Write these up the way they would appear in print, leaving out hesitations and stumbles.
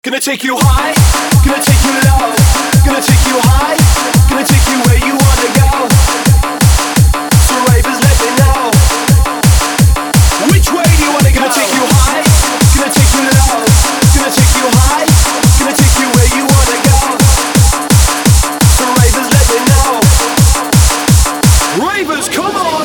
Gonna take you high, gonna take you low, gonna take you high, gonna take you where you wanna go. So ravers, let me know, which way do you wanna go? Gonna take you high, gonna take you low, gonna take you high, gonna take you where you wanna go. So ravers, let me know, ravers, come on.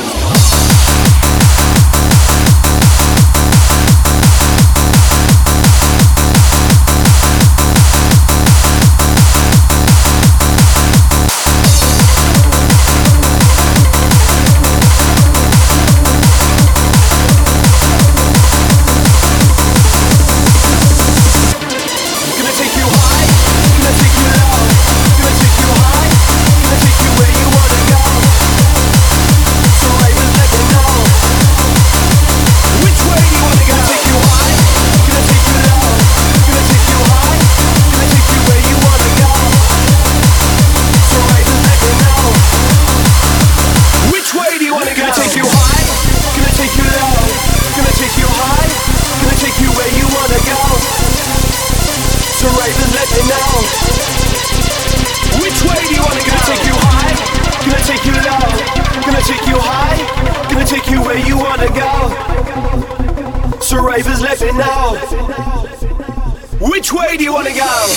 So ravers, let me know, which way do you wanna go?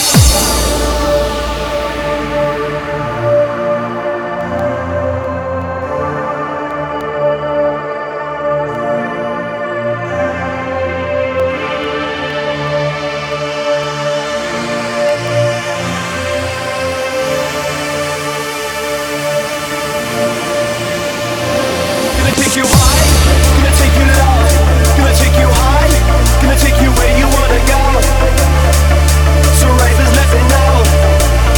Gonna take you high, gonna take you low, gonna take you high, gonna take you where you wanna go. So ravers, let me know,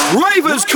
Ravers